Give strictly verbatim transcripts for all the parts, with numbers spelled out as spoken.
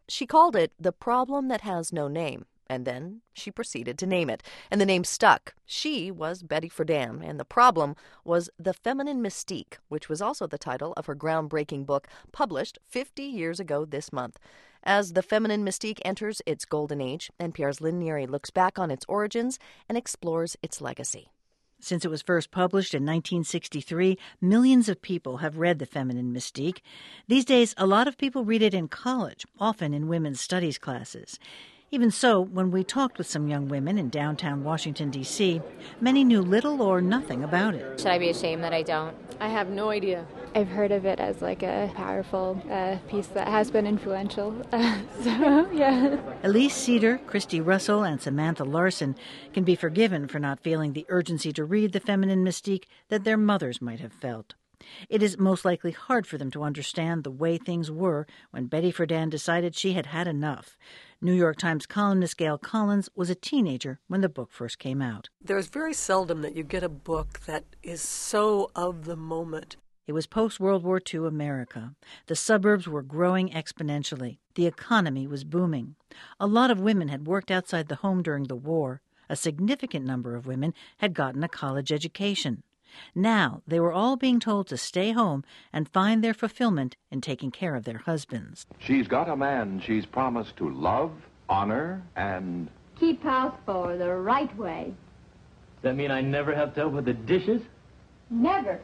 She called it The Problem That Has No Name, and then she proceeded to name it, and the name stuck. She was Betty Friedan, and the problem was The Feminine Mystique, which was also the title of her groundbreaking book, published fifty years ago this month. As The Feminine Mystique enters its golden age, N P R's Lynn Neary looks back on its origins and explores its legacy. Since it was first published in nineteen sixty-three, millions of people have read The Feminine Mystique. These days, a lot of people read it in college, often in women's studies classes. Even so, when we talked with some young women in downtown Washington, D C, many knew little or nothing about it. Should I be ashamed that I don't? I have no idea. I've heard of it as like a powerful uh, piece that has been influential. Uh, so, yeah. Elise Cedar, Christy Russell, and Samantha Larson can be forgiven for not feeling the urgency to read The Feminine Mystique that their mothers might have felt. It is most likely hard for them to understand the way things were when Betty Friedan decided she had had enough. New York Times columnist Gail Collins was a teenager when the book first came out. There's very seldom that you get a book that is so of the moment. It was post-World War Two America. The suburbs were growing exponentially. The economy was booming. A lot of women had worked outside the home during the war. A significant number of women had gotten a college education. Now they were all being told to stay home and find their fulfillment in taking care of their husbands. She's got a man she's promised to love, honor, and keep house for the right way. Does that mean I never have to help with the dishes? Never.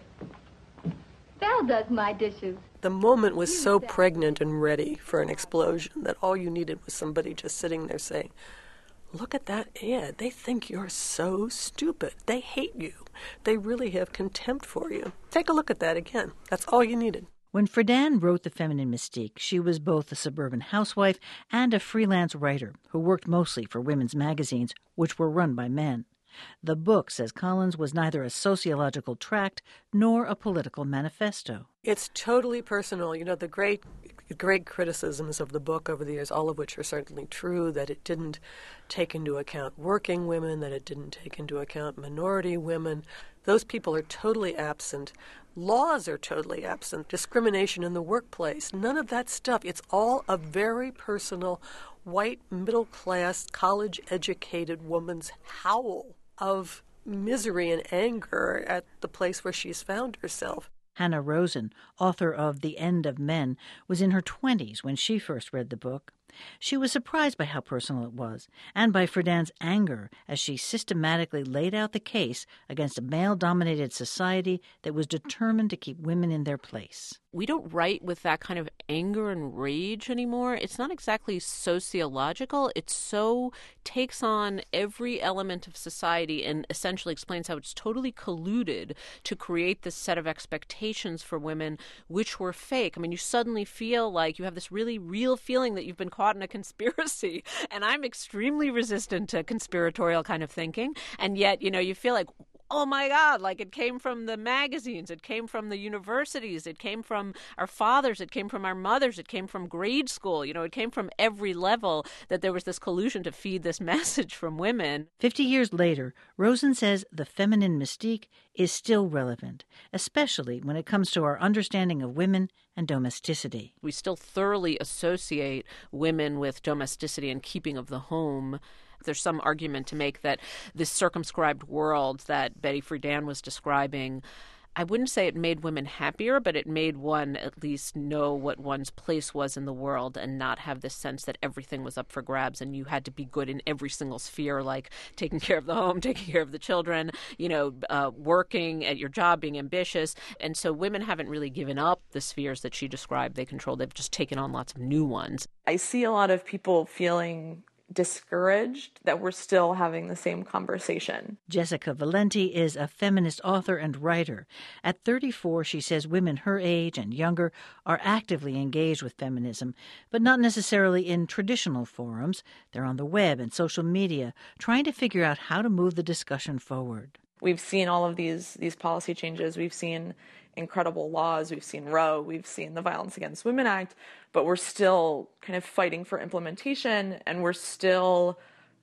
Belle does my dishes. The moment was so pregnant and ready for an explosion that all you needed was somebody just sitting there saying, look at that ad. They think you're so stupid. They hate you. They really have contempt for you. Take a look at that again. That's all you needed. When Friedan wrote The Feminine Mystique, she was both a suburban housewife and a freelance writer who worked mostly for women's magazines, which were run by men. The book, says Collins, was neither a sociological tract nor a political manifesto. It's totally personal. You know, the great great criticisms of the book over the years, all of which are certainly true, that it didn't take into account working women, that it didn't take into account minority women. Those people are totally absent. Laws are totally absent. Discrimination in the workplace. None of that stuff. It's all a very personal, white, middle-class, college-educated woman's howl of misery and anger at the place where she's found herself. Hannah Rosen, author of The End of Men, was in her twenties when she first read the book. She was surprised by how personal it was, and by Friedan's anger as she systematically laid out the case against a male-dominated society that was determined to keep women in their place. We don't write with that kind of anger and rage anymore. It's not exactly sociological. It so takes on every element of society and essentially explains how it's totally colluded to create this set of expectations for women which were fake. I mean, you suddenly feel like you have this really real feeling that you've been caught in a conspiracy. And I'm extremely resistant to conspiratorial kind of thinking. And yet, you know, you feel like, oh my God, like it came from the magazines, it came from the universities, it came from our fathers, it came from our mothers, it came from grade school, you know, it came from every level that there was this collusion to feed this message from women. Fifty years later, Rosen says The Feminine Mystique is still relevant, especially when it comes to our understanding of women and domesticity. We still thoroughly associate women with domesticity and keeping of the home. There's some argument to make that this circumscribed world that Betty Friedan was describing, I wouldn't say it made women happier, but it made one at least know what one's place was in the world and not have this sense that everything was up for grabs and you had to be good in every single sphere, like taking care of the home, taking care of the children, you know, uh, working at your job, being ambitious. And so women haven't really given up the spheres that she described they controlled. They've just taken on lots of new ones. I see a lot of people feeling discouraged that we're still having the same conversation. Jessica Valenti is a feminist author and writer. At thirty-four, she says women her age and younger are actively engaged with feminism, but not necessarily in traditional forums. They're on the web and social media, trying to figure out how to move the discussion forward. We've seen all of these these policy changes. We've seen incredible laws. We've seen Roe. We've seen the Violence Against Women Act. But we're still kind of fighting for implementation, and we're still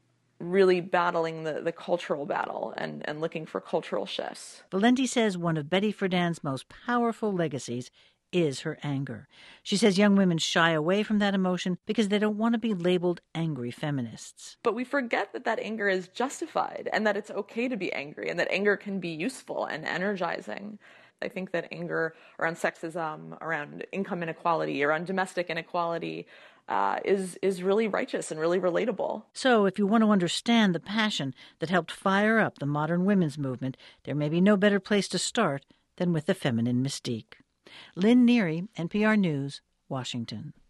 really battling the, the cultural battle and, and looking for cultural shifts. Valenti says one of Betty Friedan's most powerful legacies is her anger. She says young women shy away from that emotion because they don't want to be labeled angry feminists. But we forget that that anger is justified and that it's okay to be angry and that anger can be useful and energizing. I think that anger around sexism, around income inequality, around domestic inequality uh, is is really righteous and really relatable. So if you want to understand the passion that helped fire up the modern women's movement, there may be no better place to start than with the feminine mystique. Lynn Neary, N P R News, Washington.